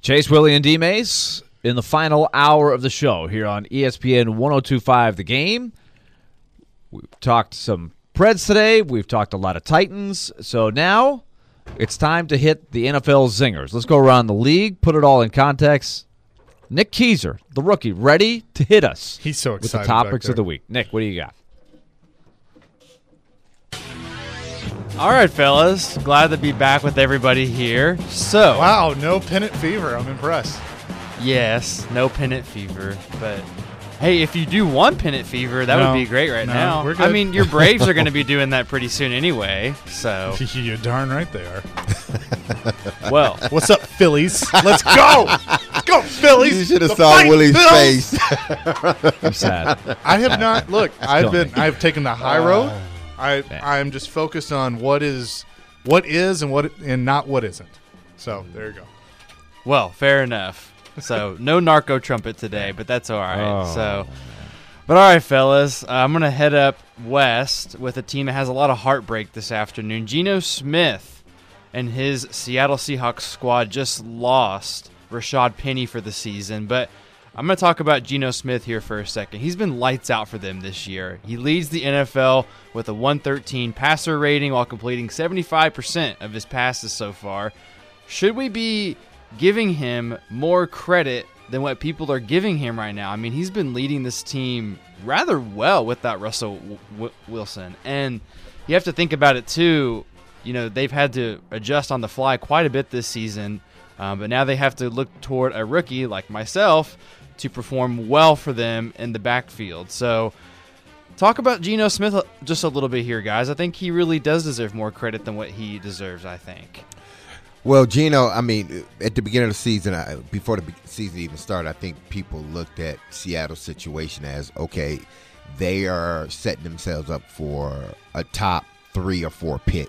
Chase, Willie, and D-Mace in the final hour of the show here on ESPN 102.5 The Game. We've talked some Preds today. We've talked a lot of Titans. So now it's time to hit the NFL zingers. Let's go around the league, put it all in context. Nick Keiser, the rookie, ready to hit us. He's so excited with the topics of the week. Nick, what do you got? All right, fellas. Glad to be back with everybody here. So, wow, no pennant fever. I'm impressed. Yes, no pennant fever. But, hey, if you do want pennant fever, that would be great right now. We're good. I mean, your Braves are going to be doing that pretty soon anyway. So, You're darn right they are. Well, what's up, Phillies? Let's go. Let's go, Phillies. You should have saw Willie's face. I'm sad. I have not. Look, I've taken the high road. I'm just focused on what is and not what isn't. So there you go. Well, fair enough. So no narco trumpet today, but that's all right. But all right, fellas, I'm gonna head up west with a team that has a lot of heartbreak this afternoon. Geno Smith and his Seattle Seahawks squad just lost Rashad Penny for the season, but I'm going to talk about Geno Smith here for a second. He's been lights out for them this year. He leads the NFL with a 113 passer rating while completing 75% of his passes so far. Should we be giving him more credit than what people are giving him right now? I mean, he's been leading this team rather well without Russell Wilson. And you have to think about it, too. You know, they've had to adjust on the fly quite a bit this season. But now they have to look toward a rookie like myself to perform well for them in the backfield. So talk about Geno Smith just a little bit here, guys. I think he really does deserve more credit than what he deserves, I think. Well, Geno, I mean, at the beginning of the season, before the season even started, I think people looked at Seattle's situation as, okay, they are setting themselves up for a top 3 or 4 pick.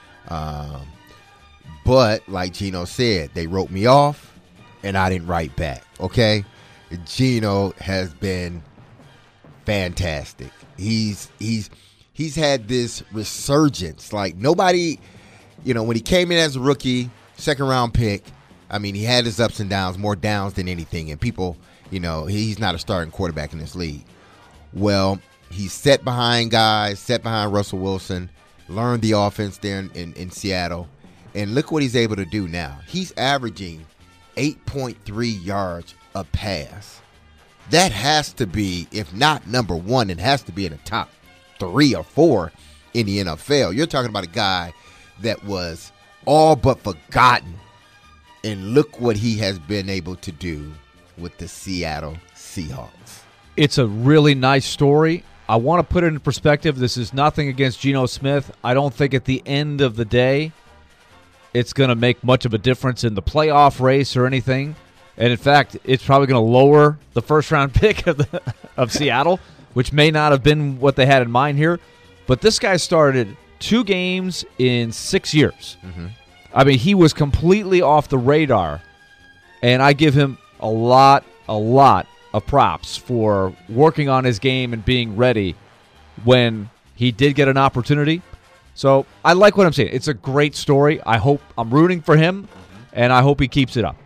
But like Geno said, they wrote me off, and I didn't write back, okay? Geno has been fantastic. He's had this resurgence. Like nobody, when he came in as a rookie, second-round pick, I mean, he had his ups and downs, more downs than anything. And people, he's not a starting quarterback in this league. Well, he's set behind guys, set behind Russell Wilson, learned the offense there in Seattle. And look what he's able to do now. He's averaging 8.3 yards a pass. That has to be, if not number one, it has to be in the top 3 or 4 in the NFL. You're talking about a guy that was all but forgotten. And look what he has been able to do with the Seattle Seahawks. It's a really nice story. I want to put it in perspective. This is nothing against Geno Smith. I don't think at the end of the day it's going to make much of a difference in the playoff race or anything. And, in fact, it's probably going to lower the first-round pick of Seattle, which may not have been what they had in mind here. But this guy started 2 games in 6 years. Mm-hmm. I mean, he was completely off the radar. And I give him a lot of props for working on his game and being ready when he did get an opportunity. So I like what I'm saying. It's a great story. I'm rooting for him, and I hope he keeps it up.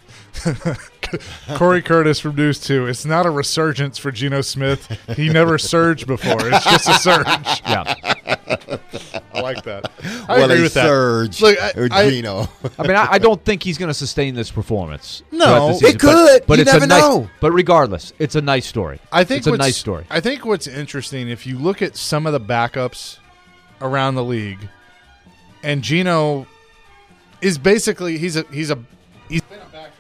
Corey Curtis from News 2. It's not a resurgence for Geno Smith. He never surged before. It's just a surge. Yeah. I like that. I agree with that. Surge or Geno. I mean, I don't think he's going to sustain this performance. No, season, it could. But you it's never know. But regardless, it's a nice story. It's a nice story. I think what's interesting, if you look at some of the backups around the league, and Geno is basically he's been a backup.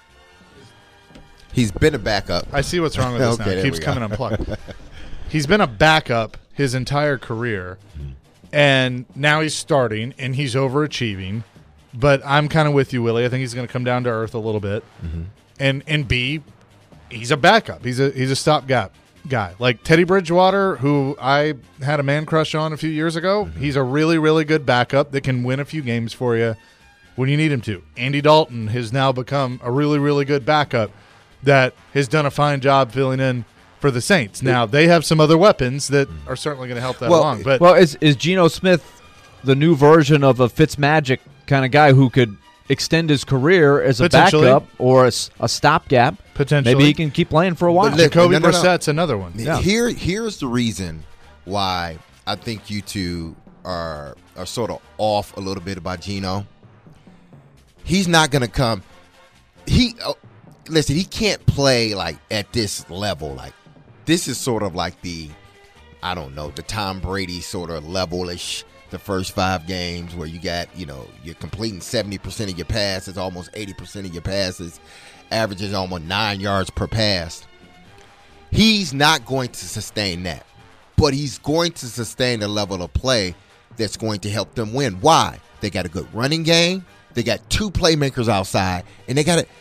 He's been a backup. I see what's wrong with this now. It keeps coming unplugged. He's been a backup his entire career, and now he's starting, and he's overachieving. But I'm kind of with you, Willie. I think he's going to come down to earth a little bit. Mm-hmm. And B, he's a backup. He's a stopgap guy. Like Teddy Bridgewater, who I had a man crush on a few years ago. Mm-hmm. He's a really, really good backup that can win a few games for you when you need him to. Andy Dalton has now become a really, really good backup that has done a fine job filling in for the Saints. Now, they have some other weapons that are certainly going to help that along. But is Geno Smith the new version of a Fitzmagic kind of guy who could extend his career as a Potentially. backup or a stopgap. Potentially. Maybe he can keep playing for a while. Jacoby Brissett's another one. Yeah. Here's the reason why I think you two are sort of off a little bit about Geno. He's not going to come. Listen, he can't play like at this level. Like this is sort of like the Tom Brady sort of level-ish. The first 5 games where you got, you're completing 70% of your passes, almost 80% of your passes, averages almost 9 yards per pass. He's not going to sustain that, but he's going to sustain a level of play that's going to help them win. Why? They got a good running game. They got 2 playmakers outside, and they got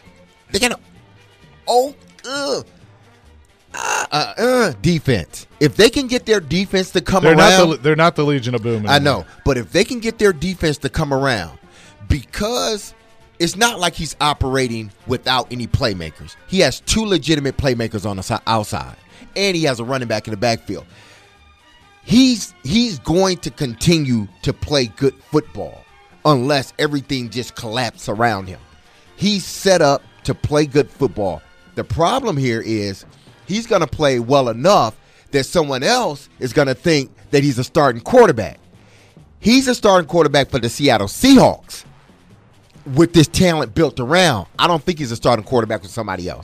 defense. If they can get their defense to come around, they're not the Legion of Boom anymore. I know, but if they can get their defense to come around, because it's not like he's operating without any playmakers. He has 2 legitimate playmakers on the outside, and he has a running back in the backfield. He's going to continue to play good football unless everything just collapses around him. He's set up to play good football. The problem here is he's going to play well enough that someone else is going to think that he's a starting quarterback. He's a starting quarterback for the Seattle Seahawks with this talent built around. I don't think he's a starting quarterback for somebody else.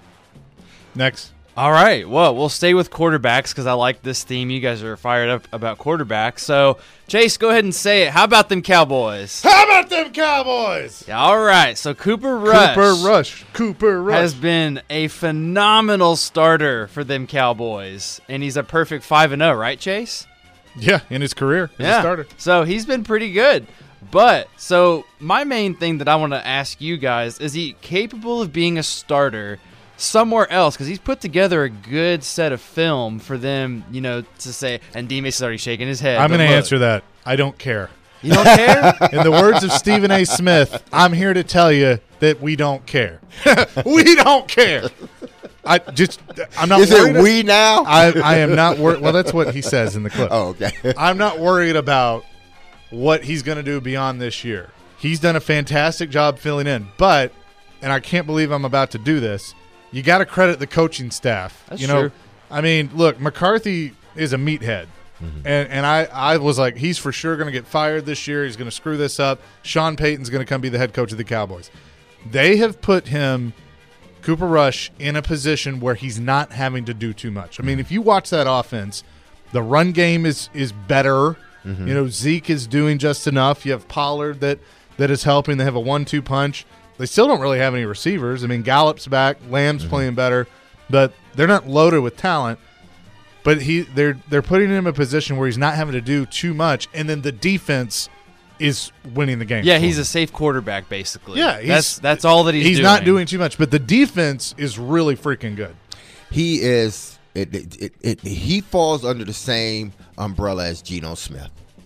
Next. All right. Well, we'll stay with quarterbacks because I like this theme. You guys are fired up about quarterbacks. So, Chase, go ahead and say it. How about them Cowboys? How about them Cowboys? Yeah, all right. So, Cooper Rush has been a phenomenal starter for them Cowboys, and he's a perfect 5-0, right, Chase? Yeah, in his career as a starter. So, he's been pretty good. But, so, my main thing that I want to ask you guys, is he capable of being a starter somewhere else? Because he's put together a good set of film for them, to say, and D-Mace is already shaking his head. I'm going to answer that. I don't care. You don't care? In the words of Stephen A. Smith, I'm here to tell you that we don't care. We don't care. I'm not Is worried. it we now? I am not worried. Well, that's what he says in the clip. Oh, okay. I'm not worried about what he's going to do beyond this year. He's done a fantastic job filling in, but, and I can't believe I'm about to do this, you got to credit the coaching staff. That's true. I mean, look, McCarthy is a meathead. Mm-hmm. And I was like, he's for sure going to get fired this year. He's going to screw this up. Sean Payton's going to come be the head coach of the Cowboys. They have put Cooper Rush, in a position where he's not having to do too much. I mean, if you watch that offense, the run game is better. Mm-hmm. Zeke is doing just enough. You have Pollard that is helping. They have a 1-2 punch. They still don't really have any receivers. I mean, Gallup's back. Lamb's playing better. But they're not loaded with talent. But they're putting him in a position where he's not having to do too much, and then the defense is winning the game. Yeah, he's a safe quarterback, basically. Yeah, that's all that he's doing. He's not doing too much, but the defense is really freaking good. He is. He falls under the same umbrella as Geno Smith.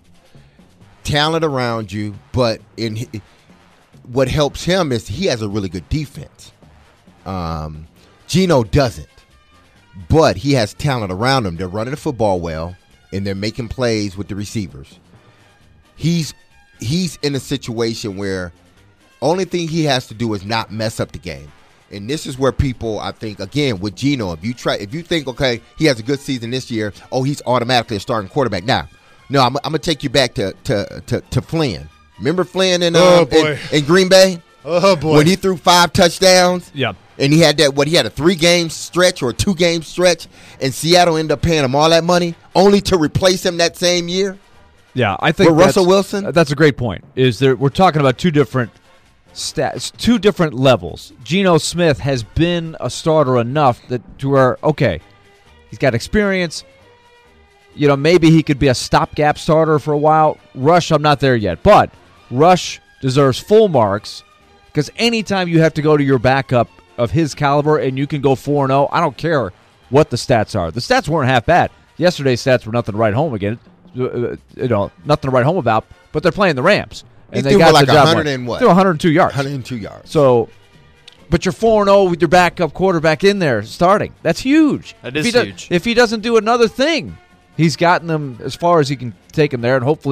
Talent around you, but what helps him is he has a really good defense. Geno doesn't. But he has talent around him. They're running the football well, and they're making plays with the receivers. He's in a situation where only thing he has to do is not mess up the game. And this is where people, I think, again, with Geno, if you think, okay, he has a good season this year, he's automatically a starting quarterback. Now, no, I'm going to take you back to Flynn. Remember Flynn in Green Bay? Oh, boy. When he threw 5 touchdowns? Yeah. And he had he had a 3-game stretch or a 2-game stretch, and Seattle ended up paying him all that money, only to replace him that same year? Yeah, I think Russell Wilson? That's a great point. We're talking about two different stats, 2 different levels. Geno Smith has been a starter enough to where, okay, he's got experience. Maybe he could be a stopgap starter for a while. Rush, I'm not there yet. But Rush deserves full marks because anytime you have to go to your backup of his caliber and you can go 4-0, I don't care what the stats are. The stats weren't half bad. Yesterday's stats were nothing to write home again. Nothing to write home about, but they're playing the Rams. And they got like 100 and what? They're 102 yards. 102 yards. So, but you're 4-0 with your backup quarterback in there starting. That's huge. That is huge. If he doesn't do another thing, he's gotten them as far as he can take them there, and hopefully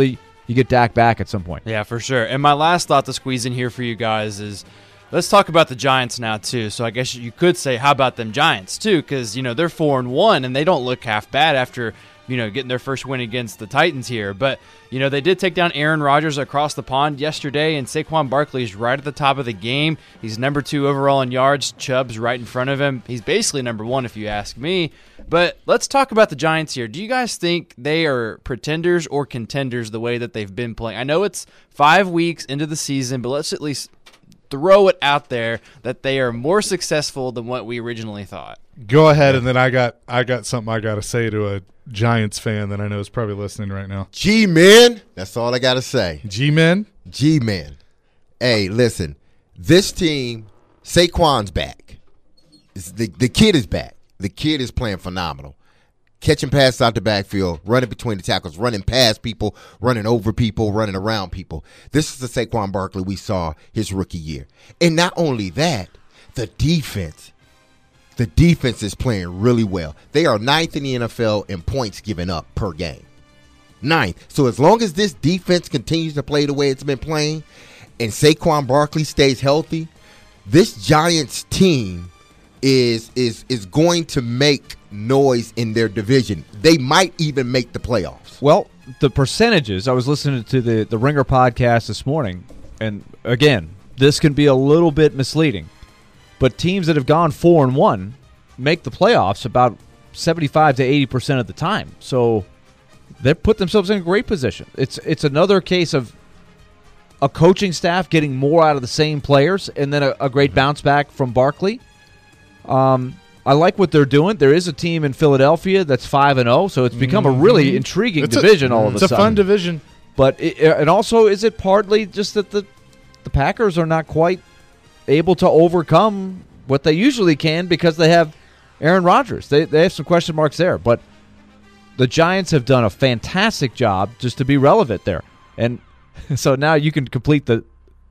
you get Dak back at some point. Yeah, for sure. And my last thought to squeeze in here for you guys is let's talk about the Giants now, too. So I guess you could say, how about them Giants, too? Because, they're 4-1, and they don't look half bad after, getting their first win against the Titans here. But, they did take down Aaron Rodgers across the pond yesterday, and Saquon Barkley is right at the top of the game. He's number 2 overall in yards. Chubb's right in front of him. He's basically number 1 if you ask me. But let's talk about the Giants here. Do you guys think they are pretenders or contenders the way that they've been playing? I know it's 5 weeks into the season, but let's at least throw it out there that they are more successful than what we originally thought. Go ahead, and then I got something I got to say to a Giants fan that I know is probably listening right now. G-men, that's all I got to say. G-men? G-men. Hey, listen, this team, Saquon's back. The kid is back. The kid is playing phenomenal. Catching passes out the backfield, running between the tackles, running past people, running over people, running around people. This is the Saquon Barkley we saw his rookie year. And not only that, the defense is playing really well. They are 9th in the NFL in points given up per game. 9th. So as long as this defense continues to play the way it's been playing and Saquon Barkley stays healthy, this Giants team is going to make noise in their division. They might even make the playoffs. Well, the percentages, I was listening to the Ringer podcast this morning, and again, this can be a little bit misleading, but teams that have gone 4-1 make the playoffs about 75 to 80% of the time. So they put themselves in a great position. It's another case of a coaching staff getting more out of the same players, and then a great bounce back from Barkley. I like what they're doing. There is a team in Philadelphia that's 5-0, so it's become a really intriguing division all of a sudden. It's a fun division. But and also, is it partly just that the Packers are not quite able to overcome what they usually can because they have Aaron Rodgers? They have some question marks there. But the Giants have done a fantastic job just to be relevant there. And so now you can complete the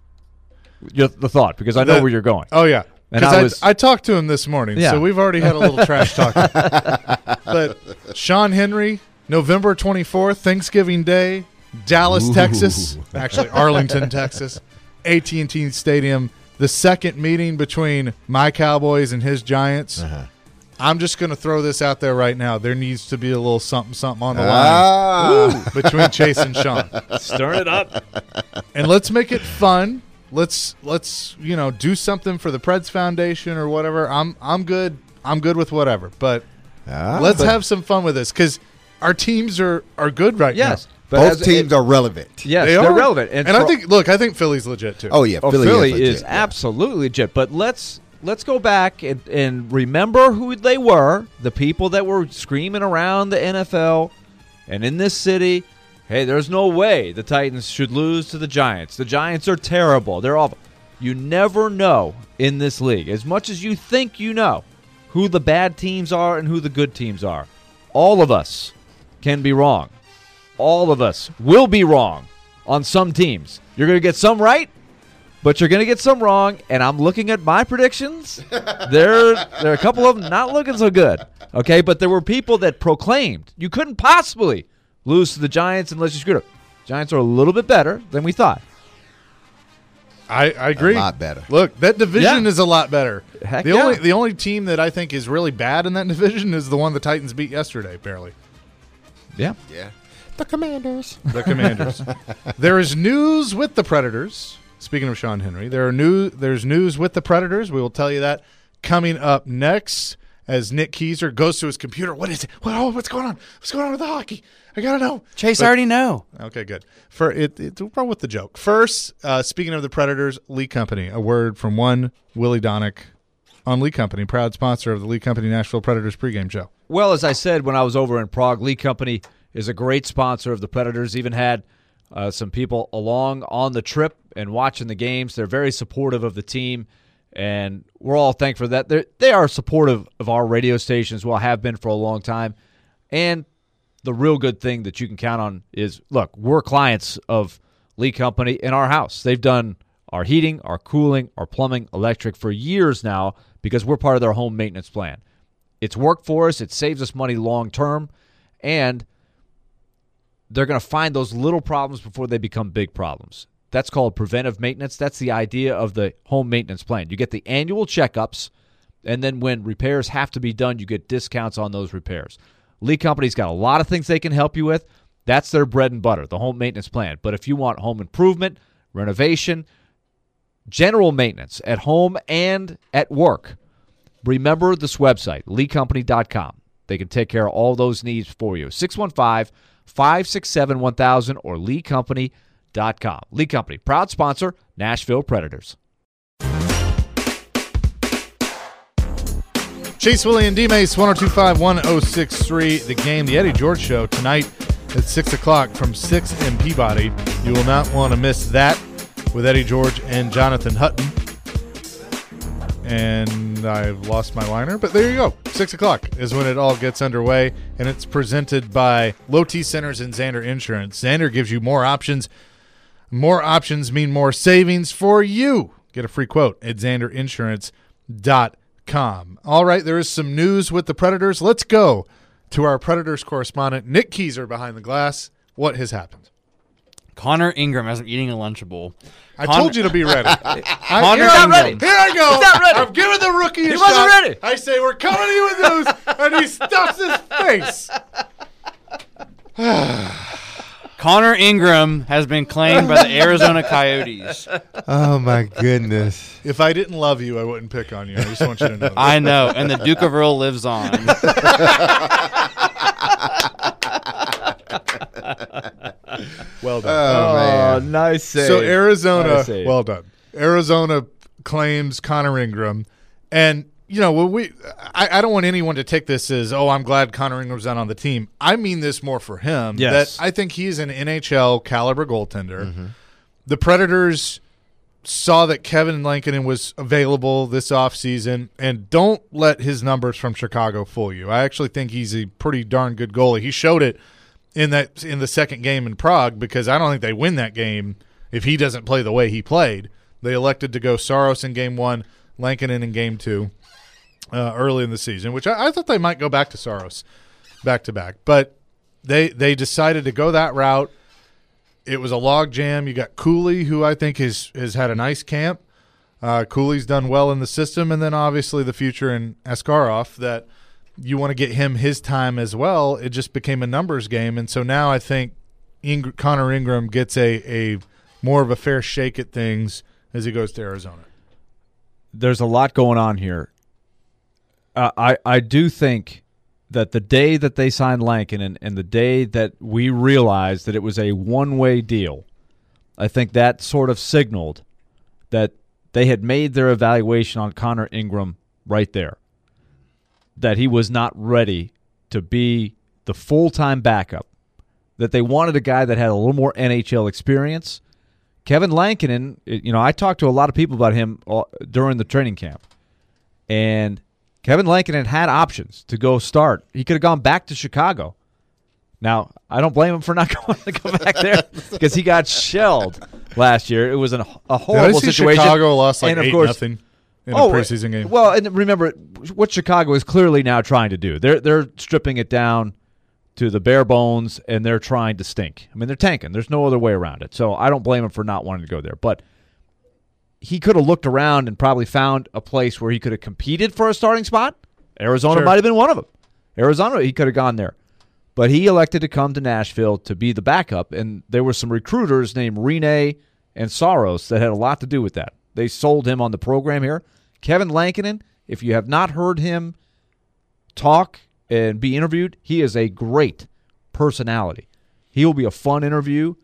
thought, because I know where you're going. Oh, yeah. Because I talked to him this morning, so we've already had a little trash talk. But Sean Henry, November 24th, Thanksgiving Day, Dallas, Texas. Actually, Arlington, Texas. AT&T Stadium. The second meeting between my Cowboys and his Giants. Uh-huh. I'm just going to throw this out there right now. There needs to be a little something on the line between Chase and Sean. Stir it up. And let's make it fun. Let's do something for the Preds Foundation or whatever. I'm good. I'm good with whatever. But let's have some fun with this, because our teams are good right now. Yes. Both teams are relevant. Yes, they're relevant. And I think Philly's legit too. Oh yeah, Philly is absolutely legit. But let's go back and remember who they were, the people that were screaming around the NFL and in this city. Hey, there's no way the Titans should lose to the Giants. The Giants are terrible. They're awful. You never know in this league, as much as you think you know, who the bad teams are and who the good teams are. All of us can be wrong. All of us will be wrong on some teams. You're going to get some right, but you're going to get some wrong, and I'm looking at my predictions. There are a couple of them not looking so good, okay? But there were people that proclaimed you couldn't possibly lose to the Giants unless you screwed up. Giants are a little bit better than we thought. I agree. A lot better. Look, that division is a lot better. Heck the only team that I think is really bad in that division is the one the Titans beat yesterday, barely. Yeah. Yeah. The Commanders. The Commanders. There is news with the Predators. Speaking of Sean Henry, there's news with the Predators. We will tell you that coming up next as Nick Keiser goes to his computer. What is it? What's going on? What's going on with the hockey? I got to know. Chase, I already know. Okay, good. We'll roll with the joke. First, speaking of the Predators, Lee Company. A word from one Willie Donick on Lee Company, proud sponsor of the Lee Company Nashville Predators pregame show. Well, as I said when I was over in Prague, Lee Company is a great sponsor of the Predators. Even had some people along on the trip and watching the games. They're very supportive of the team, and we're all thankful for that. They are supportive of our radio station as well, have been for a long time. And the real good thing that you can count on is, look, we're clients of Lee Company in our house. They've done our heating, our cooling, our plumbing, electric for years now because we're part of their home maintenance plan. It's worked for us. It saves us money long term, and they're going to find those little problems before they become big problems. That's called preventive maintenance. That's the idea of the home maintenance plan. You get the annual checkups, and then when repairs have to be done, you get discounts on those repairs. Lee Company's got a lot of things they can help you with. That's their bread and butter, the home maintenance plan. But if you want home improvement, renovation, general maintenance at home and at work, remember this website, leecompany.com. They can take care of all those needs for you. 615-567-1000 or leecompany.com. Lee Company, proud sponsor, Nashville Predators. Chase, Willie, and D-Mace, 102.5-1063. The Game, the Eddie George Show, tonight at 6 o'clock from 6 in Peabody. You will not want to miss that with Eddie George and Jonathan Hutton. And I've lost my liner, but there you go. 6 o'clock is when it all gets underway, and it's presented by Low T Centers and Xander Insurance. Xander gives you more options. More options mean more savings for you. Get a free quote at xanderinsurance.com. All right, there is some news with the Predators. Let's go to our Predators correspondent, Nick Keyser, behind the glass. What has happened? Connor Ingram hasn't eating a Lunchable. I told you to be ready. Connor Ingram. ready. Here I go. He's not ready. I'm giving the rookie a shot. He wasn't ready. I say, we're coming to you with news, and he stuffs his face. Connor Ingram has been claimed by the Arizona Coyotes. Oh, my goodness. If I didn't love you, I wouldn't pick on you. I just want you to know that. I know, and the Duke of Earl lives on. Well done. Oh, man. Nice save. So Arizona, Nice save. well done. Arizona claims Connor Ingram, and you know when I don't want anyone to take this as, oh, I'm glad Connor Ingram's not on the team. I mean this more for him. Yes. That I think he's an NHL caliber goaltender. Mm-hmm. The Predators saw that Kevin Lankinen was available this offseason, and don't let his numbers from Chicago fool you. I actually think he's a pretty darn good goalie. He showed it in the second game in Prague, because I don't think they win that game if he doesn't play the way he played. They elected to go Saros in game 1, Lankinen in game 2 early in the season, which I thought they might go back to Saros back-to-back. But they decided to go that route. It was a log jam. You got Cooley, who I think has had a nice camp. Cooley's done well in the system, and then obviously the future in Askarov that – you want to get him his time as well. It just became a numbers game, and so now I think Connor Ingram gets a more of a fair shake at things as he goes to Arizona. There's a lot going on here. I do think that the day that they signed Lankinen and the day that we realized that it was a one-way deal, I think that sort of signaled that they had made their evaluation on Connor Ingram right there, that he was not ready to be the full-time backup, that they wanted a guy that had a little more NHL experience. Kevin Lankinen, I talked to a lot of people about him during the training camp, and Kevin Lankinen had options to go start. He could have gone back to Chicago. Now, I don't blame him for not going to go back there because he got shelled last year. It was a horrible situation. Chicago lost like 8-0. In a preseason game. Well, and remember what Chicago is clearly now trying to do. They're stripping it down to the bare bones, and they're trying to stink. I mean, they're tanking. There's no other way around it. So I don't blame him for not wanting to go there. But he could have looked around and probably found a place where he could have competed for a starting spot. Arizona might have been one of them. Arizona, he could have gone there. But he elected to come to Nashville to be the backup, and there were some recruiters named Rene and Saros that had a lot to do with that. They sold him on the program here. Kevin Lankinen, if you have not heard him talk and be interviewed, he is a great personality. He will be a fun interview.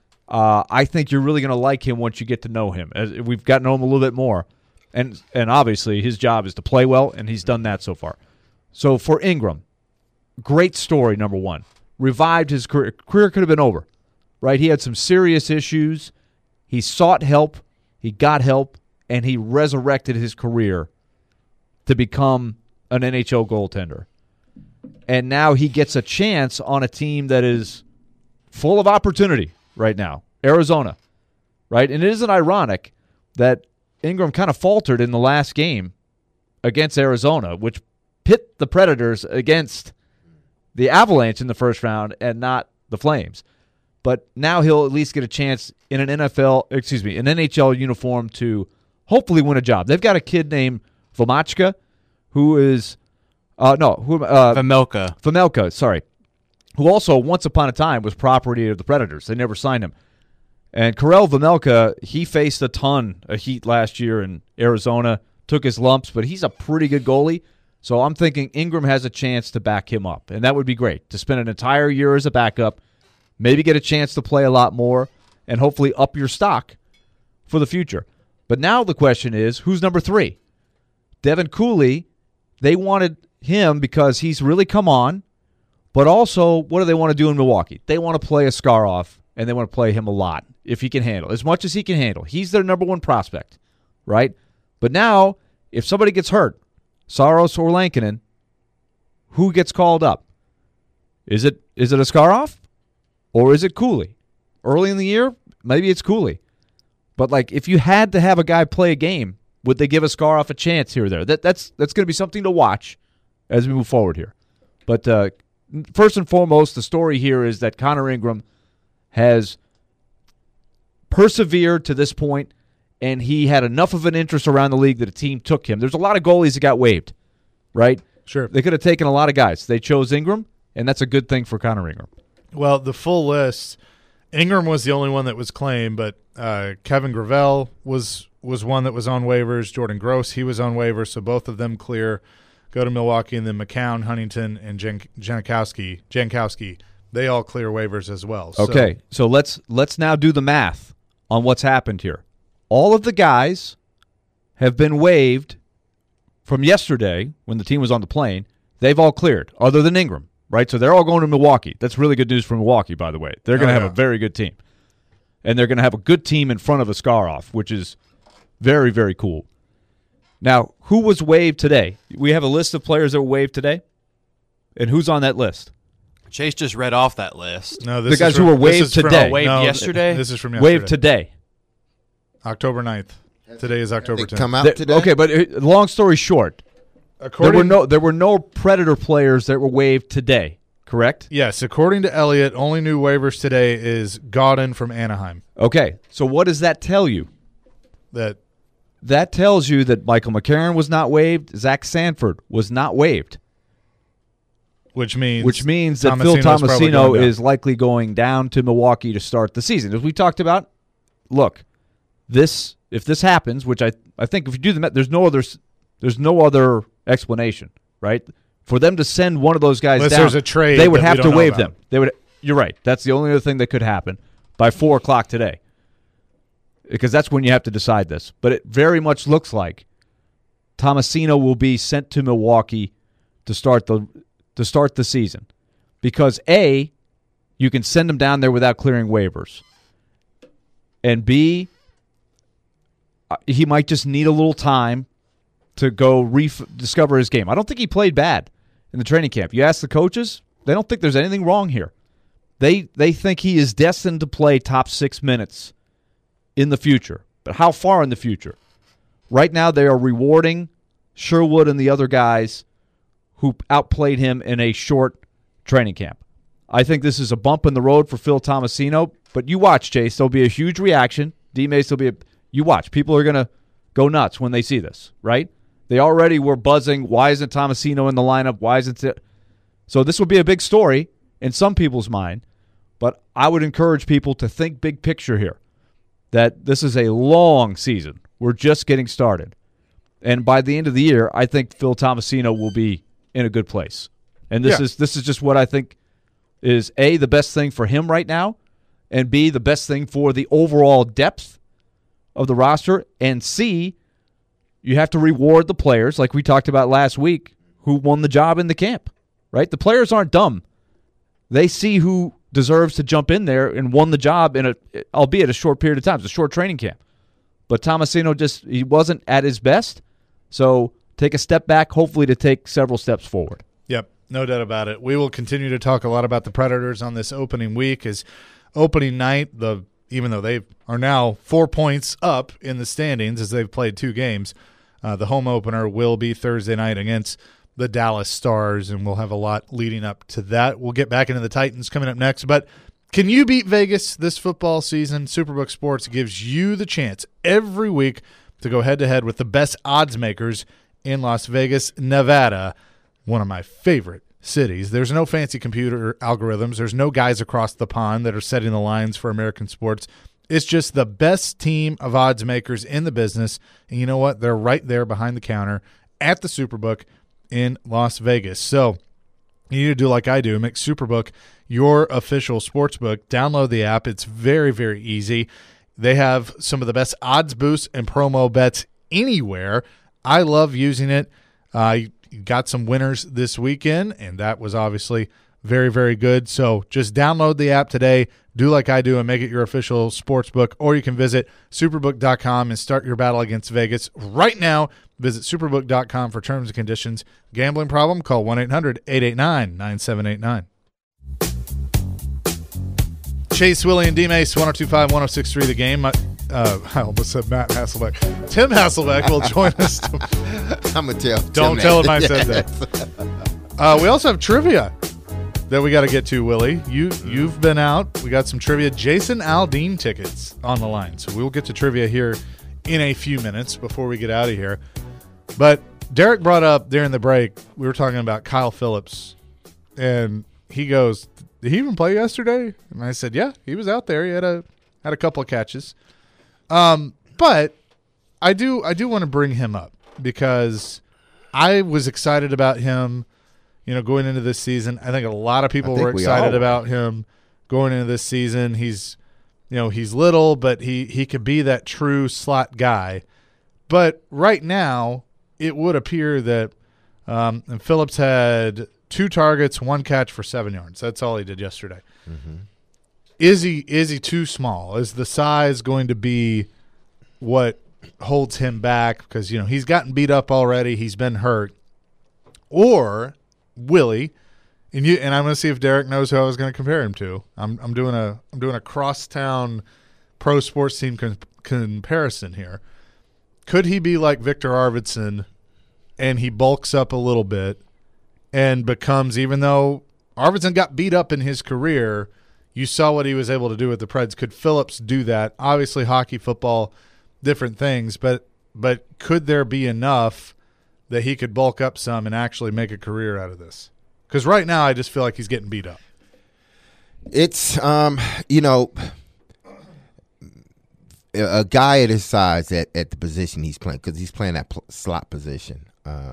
I think you're really going to like him once you get to know him. We've gotten to know him a little bit more. And obviously his job is to play well, and he's done that so far. So for Ingram, great story, number one. Revived his career. Career could have been over, right? He had some serious issues. He sought help. He got help. And he resurrected his career to become an NHL goaltender. And now he gets a chance on a team that is full of opportunity right now, Arizona, right? And it isn't ironic that Ingram kind of faltered in the last game against Arizona, which pit the Predators against the Avalanche in the first round and not the Flames. but now he'll at least get a chance in an NHL uniform to hopefully win a job. They've got a kid named Vamachka, who is Vejmelka, sorry, who also once upon a time was property of the Predators. They never signed him. And Karel Vejmelka, he faced a ton of heat last year in Arizona, took his lumps, but he's a pretty good goalie. So I'm thinking Ingram has a chance to back him up, and that would be great, to spend an entire year as a backup, maybe get a chance to play a lot more, and hopefully up your stock for the future. But now the question is, who's number 3? Devin Cooley, they wanted him because he's really come on, but also what do they want to do in Milwaukee? They want to play Askarov, and they want to play him a lot if he can handle, as much as he can handle. He's their number 1 prospect, right? But now, if somebody gets hurt, Saros or Lankinen, who gets called up? Is it Askarov or is it Cooley? Early in the year, maybe it's Cooley. But like, if you had to have a guy play a game, would they give Askarov a chance here or there? That's going to be something to watch as we move forward here. But first and foremost, the story here is that Connor Ingram has persevered to this point, and he had enough of an interest around the league that a team took him. There's a lot of goalies that got waived, right? Sure. They could have taken a lot of guys. They chose Ingram, and that's a good thing for Connor Ingram. Well, the full list, Ingram was the only one that was claimed, but Kevin Gravel was one that was on waivers. Jordan Gross, he was on waivers, so both of them clear. Go to Milwaukee, and then McCown, Huntington, and Jankowski, they all clear waivers as well. Okay, so let's now do the math on what's happened here. All of the guys have been waived from yesterday when the team was on the plane. They've all cleared, other than Ingram, right? So they're all going to Milwaukee. That's really good news for Milwaukee, by the way. They're going to have a very good team. And they're going to have a good team in front of Askarov, which is very, very cool. Now, who was waived today? We have a list of players that were waived today. And who's on that list? Chase just read off that list. No, the guys who were waived today. Waived yesterday? This is from yesterday. Waived today. October 9th. Today is October 10th. Come out today? Okay, but long story short, there were no Predator players that were waived today, correct? Yes, according to Elliott, only new waivers today is Gaudin from Anaheim. Okay, so what does that tell you? That tells you that Michael McCarron was not waived, Zach Sanford was not waived. Which means that Phil Tomasino is likely going down to Milwaukee to start the season. As we talked about, look, if this happens, which I think if you do the math, there's no other explanation, right? For them to send one of those guys unless down, there's a trade, they would have to waive them. You're right. That's the only other thing that could happen by 4:00 today, because that's when you have to decide this. But it very much looks like Tomasino will be sent to Milwaukee to start the season, because A, you can send him down there without clearing waivers, and B, he might just need a little time to go discover his game. I don't think he played bad in the training camp. You ask the coaches, they don't think there's anything wrong here. They think he is destined to play top 6 minutes in the future. But how far in the future? Right now they are rewarding Sherwood and the other guys who outplayed him in a short training camp. I think this is a bump in the road for Phil Tomasino, but you watch, Chase. There'll be a huge reaction. D-Mace will be you watch. People are going to go nuts when they see this, right? They already were buzzing. Why isn't Tomasino in the lineup? Why isn't it? So this will be a big story in some people's mind, but I would encourage people to think big picture here, that this is a long season. We're just getting started. And by the end of the year, I think Phil Tomasino will be in a good place. And this is just what I think is, A, the best thing for him right now, and B, the best thing for the overall depth of the roster, and C, you have to reward the players, like we talked about last week, who won the job in the camp, right? The players aren't dumb. They see who deserves to jump in there and won the job albeit a short period of time. It's a short training camp. But Tomasino he wasn't at his best, so take a step back, hopefully to take several steps forward. Yep, no doubt about it. We will continue to talk a lot about the Predators on this opening week. As opening night, even though they are now 4 points up in the standings as they've played 2 games, the home opener will be Thursday night against the Dallas Stars, and we'll have a lot leading up to that. We'll get back into the Titans coming up next, but Can you beat Vegas this football season? Superbook Sports gives you the chance every week to go head-to-head with the best odds makers in Las Vegas, Nevada, one of my favorite cities. There's no fancy computer algorithms. There's no guys across the pond that are setting the lines for American sports. It's just the best team of odds makers in the business. And you know what? They're right there behind the counter at the Superbook in Las Vegas. So you need to do like I do, make Superbook your official sportsbook. Download the app. It's very, very easy. They have some of the best odds boosts and promo bets anywhere. I love using it. You got some winners this weekend, and that was obviously very, very good. So just download the app today. Do like I do and make it your official sportsbook, or you can visit superbook.com and start your battle against Vegas right now. Visit superbook.com for terms and conditions. Gambling problem? Call 1-800-889-9789. Chase, Willie, and D-Mace, 102.5-106.3 The Game. I almost said Matt Hasselbeck. Tim Hasselbeck will join us. I'm going to tell Don't tell him I said that. We also have trivia that we got to get to, Willie. You've been out. We got some trivia. Jason Aldean tickets on the line. So we'll get to trivia here in a few minutes before we get out of here. But Derek brought up during the break, we were talking about Kyle Phillips, and he goes, did he even play yesterday? And I said, yeah, he was out there. He had a couple of catches. But I do want to bring him up because I was excited about him, going into this season. I think a lot of people were excited about him going into this season. He's little, but he could be that true slot guy. But right now, it would appear that and Phillips had 2 targets, 1 catch for 7 yards. That's all he did yesterday. Mm-hmm. Is he too small? Is the size going to be what holds him back? Because he's gotten beat up already. He's been hurt. Or Willie, and I'm going to see if Derek knows who I was going to compare him to. I'm doing a crosstown pro sports team comparison here. Could he be like Victor Arvidsson, and he bulks up a little bit and becomes, even though Arvidsson got beat up in his career, you saw what he was able to do with the Preds. Could Phillips do that? Obviously, hockey, football, different things, but could there be enough that he could bulk up some and actually make a career out of this? Because right now I just feel like he's getting beat up. It's, a guy at his size at the position he's playing, because he's playing that slot position,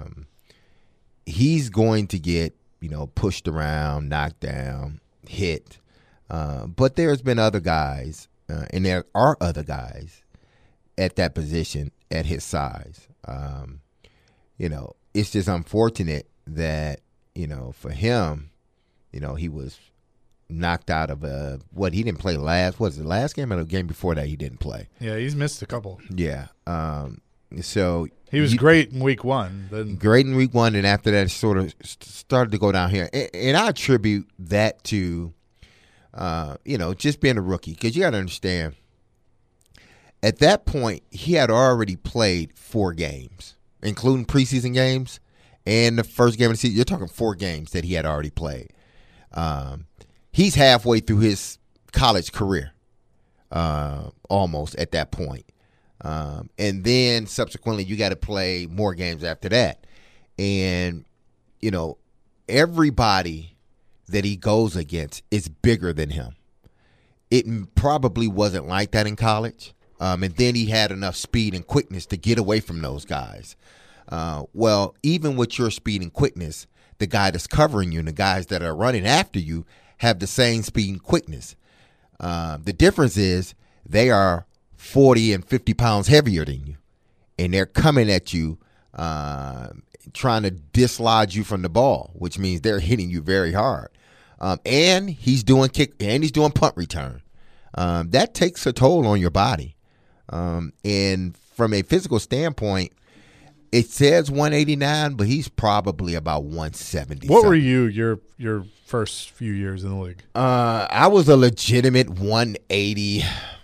he's going to get, pushed around, knocked down, hit. But there's been other guys, and there are other guys at that position at his size. It's just unfortunate that, for him, he was knocked out of he didn't play last. Was it the last game or the game before that he didn't play? Yeah, he's missed a couple. Yeah. So he was great in week 1. Great in week 1, and after that, it sort of started to go down here. And I attribute that to, just being a rookie. Because you got to understand, at that point, he had already played 4 games, including preseason games and the first game of the season. You're talking 4 games that he had already played. He's halfway through his college career, almost at that point. And then subsequently you got to play more games after that. And, everybody that he goes against is bigger than him. It probably wasn't like that in college. And then he had enough speed and quickness to get away from those guys. Well, even with your speed and quickness, the guy that's covering you and the guys that are running after you have the same speed and quickness. The difference is they are 40 and 50 pounds heavier than you, and they're coming at you trying to dislodge you from the ball, which means they're hitting you very hard. And he's doing punt return. That takes a toll on your body. And from a physical standpoint, it says 189, but he's probably about 170. What were you your first few years in the league? I was a legitimate 180,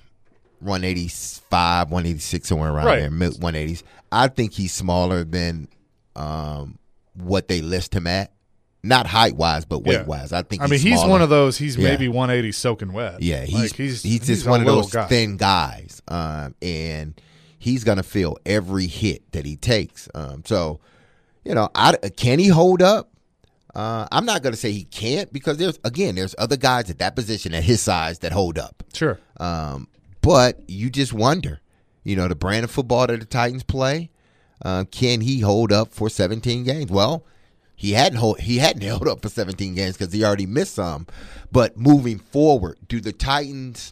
185, 186, somewhere around there, mid-180s. I think he's smaller than what they list him at not height-wise, but weight-wise. I think he's smaller. One of those. He's maybe 180 soaking wet. Yeah, he's just one of those thin guys, and he's going to feel every hit that he takes. So, can he hold up? I'm not going to say he can't because there's other guys at that position at his size that hold up. Sure. But you just wonder, the brand of football that the Titans play, can he hold up for 17 games? Well, he hadn't held up for 17 games because he already missed some. But moving forward, do the Titans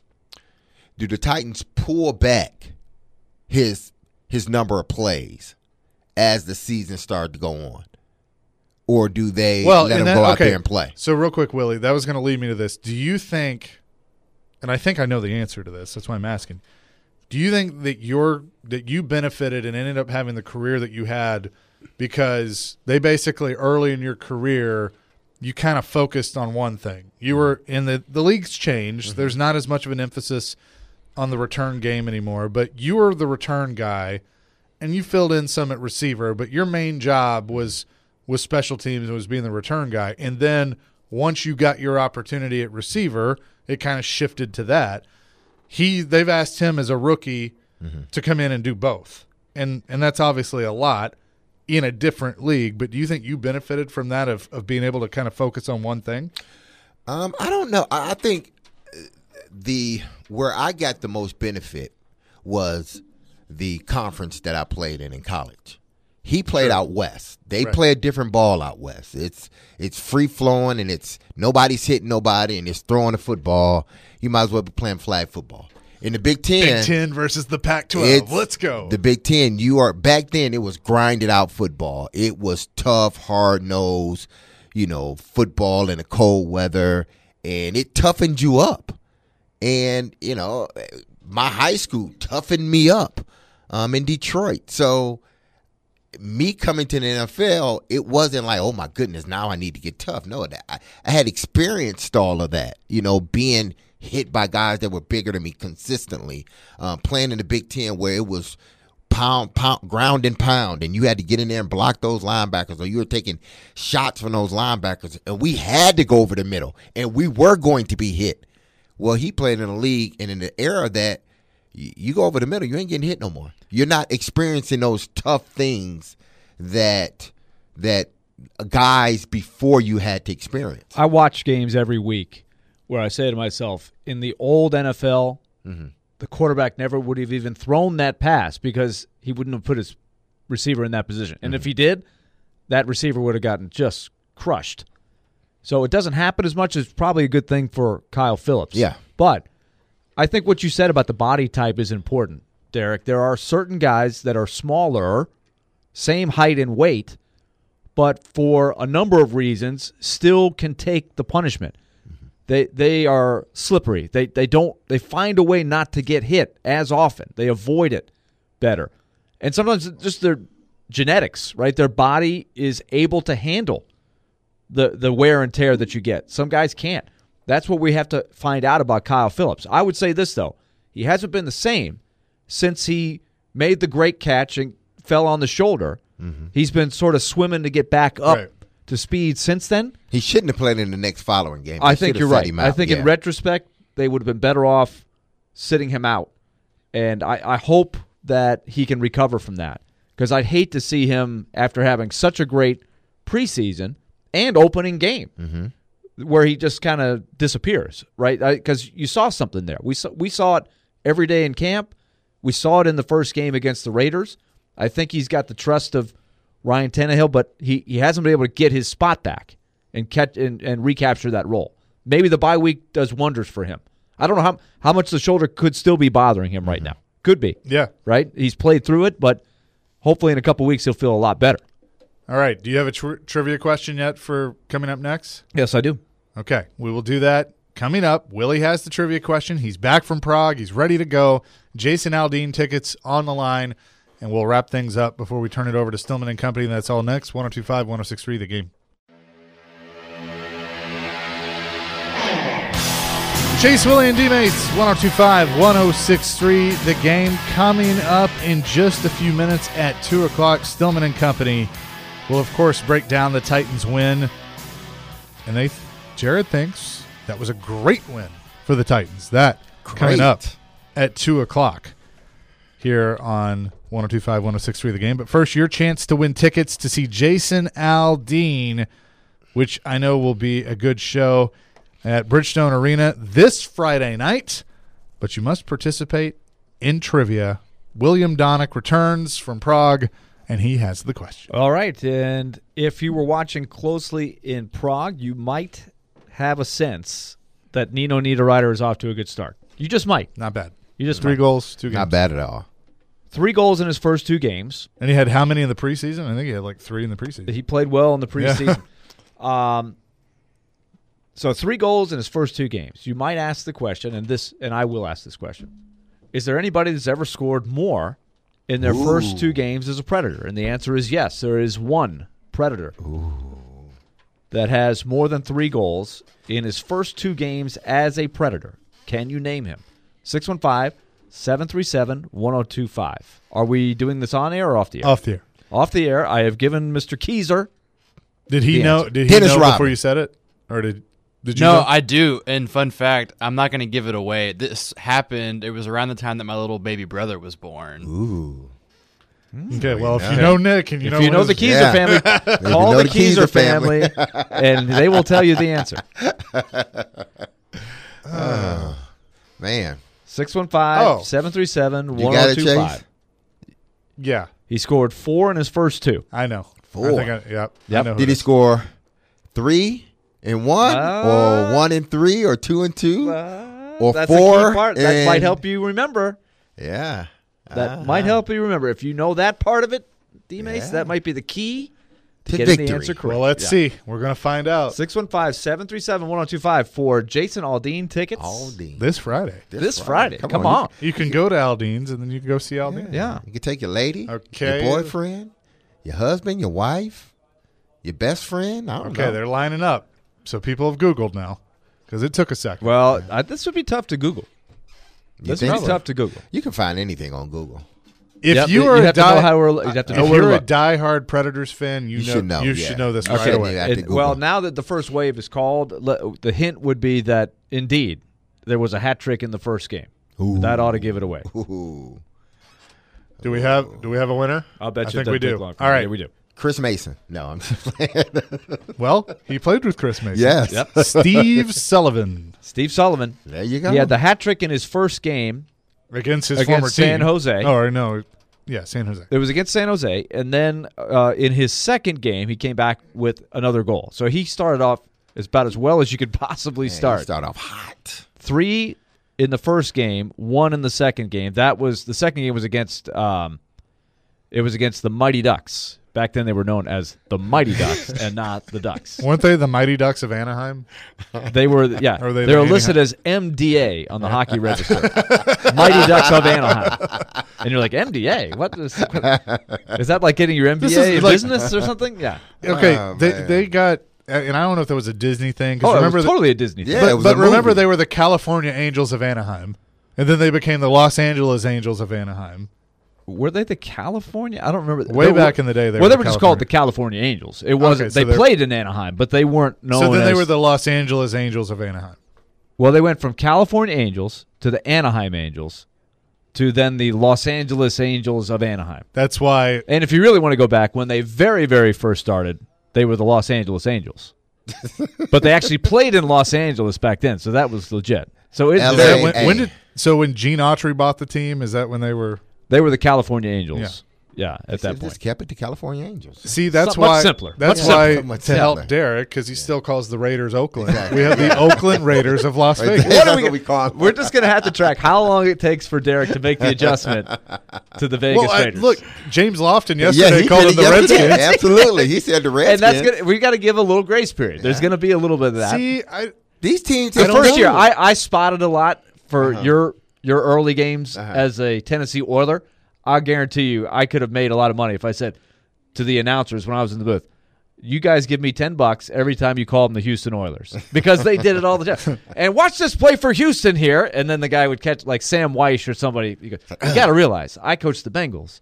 pull back his number of plays as the season started to go on? Or do they let him go out there and play? So real quick, Willie, that was going to lead me to this. Do you think, and I think I know the answer to this, that's why I'm asking, do you think that you benefited and ended up having the career that you had because they basically early in your career you kind of focused on one thing? You were in the league's changed. Mm-hmm. There's not as much of an emphasis on the return game anymore, but you were the return guy and you filled in some at receiver, but your main job was special teams and was being the return guy. And then once you got your opportunity at receiver, it kind of shifted to that. They've asked him as a rookie to come in and do both. And that's obviously a lot in a different league, but do you think you benefited from that of being able to kind of focus on one thing? I don't know. I think where I got the most benefit was the conference that I played in college. He played out west. They play a different ball out west. It's free flowing and it's nobody's hitting nobody and it's throwing the football. You might as well be playing flag football. In the Big Ten, Big Ten versus the Pac-12. Let's go. The Big Ten. Back then it was grinded out football. It was tough, hard nosed, football in the cold weather, and it toughened you up. And my high school toughened me up in Detroit. So me coming to the NFL, it wasn't like, oh my goodness, now I need to get tough. No, I had experienced all of that, being hit by guys that were bigger than me consistently, playing in the Big Ten where it was pound, ground and pound, and you had to get in there and block those linebackers, or you were taking shots from those linebackers, and we had to go over the middle, and we were going to be hit. Well, he played in a league and in the era that you go over the middle, you ain't getting hit no more. You're not experiencing those tough things that guys before you had to experience. I watch games every week where I say to myself, in the old NFL, the quarterback never would have even thrown that pass because he wouldn't have put his receiver in that position. And if he did, that receiver would have gotten just crushed. So it doesn't happen as much. It's probably a good thing for Kyle Phillips. Yeah. But I think what you said about the body type is important, Derek. There are certain guys that are smaller, same height and weight, but for a number of reasons still can take the punishment. They are slippery. They find a way not to get hit as often. They avoid it better. And sometimes it's just their genetics, right? Their body is able to handle the wear and tear that you get. Some guys can't. That's what we have to find out about Kyle Phillips. I would say this, though. He hasn't been the same since he made the great catch and fell on the shoulder. He's been sort of swimming to get back up to speed since then. He shouldn't have played in the next following game. I think you're right. I think in retrospect, they would have been better off sitting him out. And I hope that he can recover from that, because I'd hate to see him, after having such a great preseason and opening game, where he just kind of disappears, right? Because you saw something there. We saw it every day in camp. We saw it in the first game against the Raiders. I think he's got the trust of Ryan Tannehill, but he hasn't been able to get his spot back and catch and recapture that role. Maybe the bye week does wonders for him. I don't know how much the shoulder could still be bothering him right now. Could be. Yeah. Right? He's played through it, but hopefully in a couple weeks he'll feel a lot better. All right. Do you have a trivia question yet for coming up next? Yes, I do. Okay. We will do that coming up. Willie has the trivia question. He's back from Prague. He's ready to go. Jason Aldean tickets on the line, and we'll wrap things up before we turn it over to Stillman and Company. That's all next. 102.5, 106.3, The Game. Chase, Willie, and D-Mates, 102.5, 106.3, The Game. Coming up in just a few minutes at 2 o'clock, Stillman and Company will, of course, break down the Titans' win and Jared thinks that was a great win for the Titans. That coming up at 2 o'clock here on 102.5, 106.3 The Game. But first, your chance to win tickets to see Jason Aldean, which I know will be a good show at Bridgestone Arena this Friday night. But you must participate in trivia. William Donick returns from Prague, and he has the question. All right, and if you were watching closely in Prague, you might have a sense that Nino Niederreiter is off to a good start. You just might. Not bad. You just 3 goals, 2 games. Not bad at all. 3 goals in his first 2 games. And he had how many in the preseason? I think he had like 3 in the preseason. He played well in the preseason. So 3 goals in his first 2 games. You might ask the question, and I will ask this question. Is there anybody that's ever scored more in their first 2 games as a Predator? And the answer is yes. There is one Predator that has more than 3 goals in his first 2 games as a Predator. Can you name him? 615-737-1025. Are we doing this on air or off the air? Off the air. Off the air. I have given Mr. Keyser. Did he know? Did he Dennis know Rodman. before you said it, or did you? No, know? I do. And fun fact, I'm not going to give it away. This happened. It was around the time that my little baby brother was born. Ooh. Okay, well, if you know Nick and you If you know the Keyser family, call know the the Keyser Keyser family. family, and they will tell you the answer. Man. 615-737-1025. Yeah, He scored 4 in his first 2. I know. 4. I know Yep. who Did it he is. score 3 and 1, or 1 and 3, or 2 and 2, or That's 4? a key part. That and- might help you remember. Yeah. That might help you remember. If you know that part of it, D-Mace, Yeah. that might be the key to To getting the victory. answer correct. Well, let's see. We're gonna find out 615-737-1025 for Jason Aldean tickets. Aldean. this Friday. This Friday. Come Come on. on. You can go to Aldean's and then you can go see Aldean. Yeah. You can take your lady, Okay. your boyfriend, your husband, your wife, your best friend. I don't Okay, know. they're lining up. So people have Googled now because it took a second. Well, this would be tough to Google. You This think would be so? tough to Google. You can find anything on Google. If Yep, you are you'd a have to know you'd have to know if where to you're a look. diehard Predators fan, you should know, You yeah. should know this Okay. right away. You have to And, Google. well, now that the first wave is called, the hint would be that indeed there was a hat trick in the first game. Ooh. That ought to give it away. Ooh. Do we have a winner? I'll bet I you. it think we doesn't take do. long for All me. right. Yeah, we do. Chris Mason. No, I'm just playing. Well, he played with Chris Mason. Yes. Yep. Steve Sullivan Steve Sullivan. There you go. He had the hat trick in his first game. against his Against former team. San Jose. Oh, or no. Yeah, San Jose. It was against San Jose, and then in his second game, he came back with another goal. So he started off about as well as you could possibly Man, start. you start off hot. 3 in the first game, 1 in the second game. The second game was against the Mighty Ducks. Back then, they were known as the Mighty Ducks and not the Ducks. Weren't they the Mighty Ducks of Anaheim? They were, yeah. Or they They were the listed as MDA on the hockey register. Mighty Ducks of Anaheim. And you're like, MDA? What is that like getting your This MBA is in like- business or something? Yeah. Okay, Oh, they man. got, and I don't know if that was a Disney thing. 'Cause Oh, remember it was totally a Disney thing. Yeah, it was but a remember movie. they were the California Angels of Anaheim, and then they became the Los Angeles Angels of Anaheim. Were they the California? I don't remember. Way back in the day, they were just called the California Angels. It wasn't. so they they're- played in Anaheim, but they weren't known. So then as, they were the Los Angeles Angels of Anaheim. Well, they went from California Angels to the Anaheim Angels to then the Los Angeles Angels of Anaheim. That's why. And if you really want to go back, when they very, very first started, they were the Los Angeles Angels. But they actually played in Los Angeles back then, so that was legit. So it, LA. they, Hey. When Gene Autry bought the team, is that when they were? they were the California Angels. Yeah, at that Just point. kept it to California Angels. See, that's So much why. simpler. That's Much why simpler. Much to help simpler. Derek, because he still calls the Raiders Oakland. Exactly. We have the Oakland Raiders of Las Right Vegas. there. What That's are we- what we call them. We're just going to have to track how long it takes for Derek to make the adjustment to the Vegas Well, Raiders. look, James Lofton yesterday he called did them it the yesterday. Redskins. Absolutely. He said the and Redskins. that's good. We got to give a little grace period. There's going to be a little bit of that. See, These teams. the have first done year, it. I spotted a lot for your early games Uh-huh. as a Tennessee Oiler. I guarantee you, I could have made a lot of money if I said to the announcers when I was in the booth, "You guys give me $10 every time you call them the Houston Oilers," because they did it all the time. And watch this play for Houston here, and then the guy would catch like Sam Weiss or somebody. You got to realize, I coached the Bengals.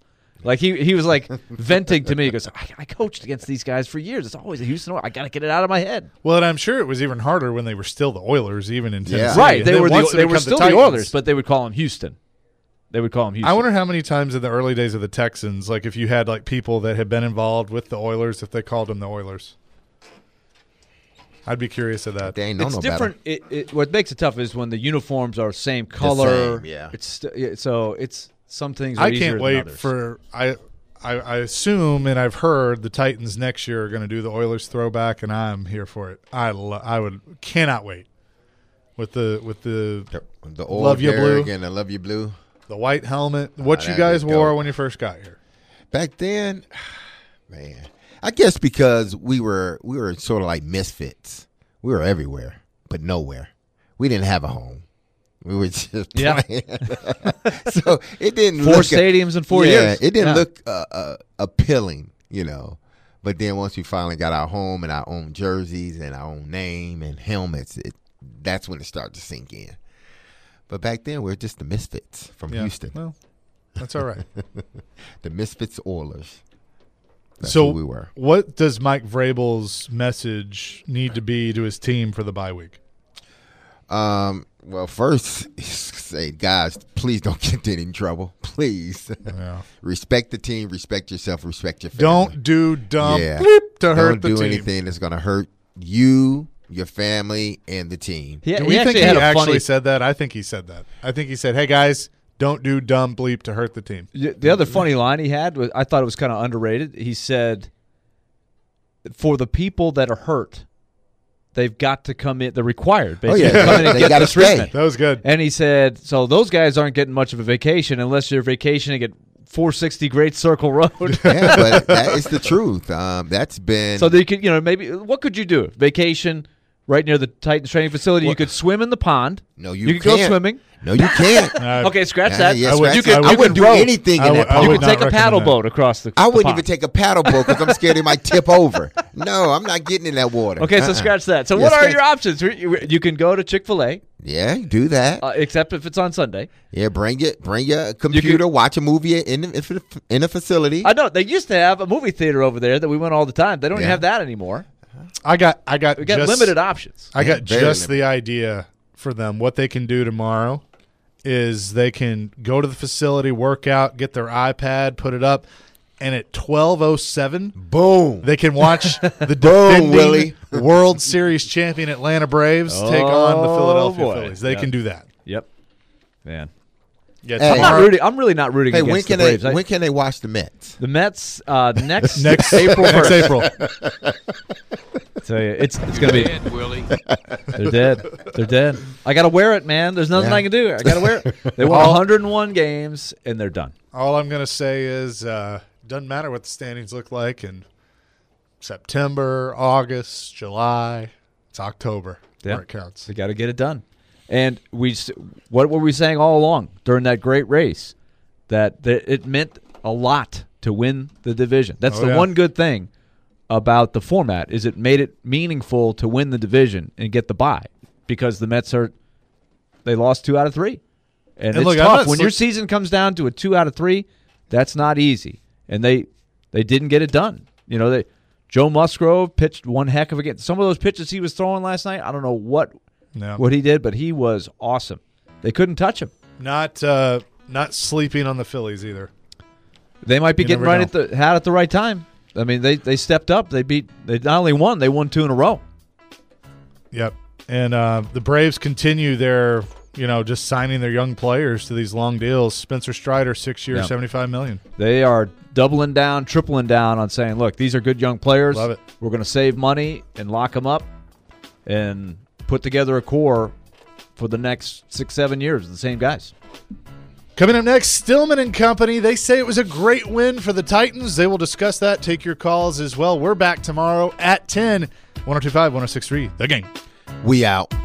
Like he was like venting to me. He goes, I coached against these guys for years. It's always a Houston Oilers. I got to get it out of my head. Well, and I'm sure it was even harder when they were still the Oilers, even in Tennessee. Right. They were become still the Titans. Oilers, but they would call them Houston. They would call them Houston. I wonder how many times in the early days of the Texans, like if you had like people that had been involved with the Oilers, if they called them the Oilers. I'd be curious of that. They ain't know it's no different. better. What makes it tough is when the uniforms are same color. same, yeah. So it's some things are I easier can't than wait others. for I assume and I've heard the Titans next year are going to do the Oilers throwback, and I'm here for it. I cannot wait with the old Love You Blue. and the Love You Blue. the white helmet. What you that guys is wore dope. when you first got here? Back then, man, I guess because we were sort of like misfits. We were everywhere, but nowhere. We didn't have a home. We were just playing. So it didn't Four look stadiums in 4 years. It didn't look appealing, you know. But then once we finally got our home and our own jerseys and our own name and helmets, that's when it started to sink in. But back then, we were just the misfits from Houston. Well, that's all right. The Misfits Oilers. That's So who we were. what does Mike Vrabel's message need to be to his team for the bye week? Well, first, say, guys, please don't get in any trouble. Please. Yeah. Respect the team, respect yourself, respect your family. Don't do dumb Yeah. bleep to hurt the Don't do team. anything that's going to hurt you, your family, and the team. Do we think he actually said that? I think he said that. I think he said, hey, guys, don't do dumb bleep to hurt the team. The other funny line he had was, I thought it was kind of underrated. He said, for the people that are hurt, they've got to come in. They're required, basically. Oh, yeah. Come in and They get gotta the stay. treatment. That was good. And he said, so those guys aren't getting much of a vacation unless you're vacationing at 460 Great Circle Road. Yeah, but that is the truth. That's been So they could, maybe, what could you do? Vacation right near the Titans training facility. You could swim in the pond. No, You you could go can't. swimming. No, you can't. Okay, scratch that. Yeah, would- You scratch could, that. you could wouldn't do row. anything in that I You would could pond. take a not paddle recommend boat across the I wouldn't pond. even take a paddle boat because I'm scared it might tip over. No, I'm not getting in that water. Okay, so scratch that. So Yeah, what are scratch- your options? You can go to Chick-fil-A, Yeah, do that. except if it's on Sunday. Yeah, bring your computer, watch a movie in a facility. I know they used to have a movie theater over there that we went all the time. They don't even Yeah. have that anymore. I got We got just, limited options. I got Very just limited. the idea for them. What they can do tomorrow is they can go to the facility, work out, get their iPad, put it up, and at 12:07, Boom. they can watch the Boom, defending Willie. World Series champion Atlanta Braves take on the Philadelphia boy. Phillies. They Yeah. can do that. Yep, man. Yeah, Hey. tomorrow- I'm really not rooting Hey, against when can the Braves. when can they watch the Mets? The Mets next next April. next 1st. April. So it's gonna be. Willie. They're dead. They're dead. I gotta wear it, man. There's nothing Yeah. I can do. I gotta wear it. They won 101 games and they're done. All I'm going to say is doesn't matter what the standings look like in September, August, July. It's October Yeah. where it counts. They got to get it done. And what were we saying all along during that great race? That it meant a lot to win the division. That's Oh, the yeah. one good thing about the format is it made it meaningful to win the division and get the bye because the Mets they lost 2 out of 3. And it's look, I'm tough. not When your season comes down to a 2 out of 3, that's not easy. And they didn't get it done. Joe Musgrove pitched one heck of a game. Some of those pitches he was throwing last night, I don't know what he did, but he was awesome. They couldn't touch him. Not sleeping on the Phillies either. They might be You getting never right know. at the right time. I mean, they stepped up. They not only won, they won 2 in a row. Yep. And the Braves continue their, just signing their young players to these long deals. Spencer Strider, 6 years, Yeah. $75 million. They are doubling down, tripling down on saying, look, these are good young players. Love it. We're going to save money and lock them up and put together a core for the next 6-7 years, the same guys. Coming up next, Stillman and Company. They say it was a great win for the Titans. They will discuss that. Take your calls as well. We're back tomorrow at 10. 102.5, 106.3, The Game. We out.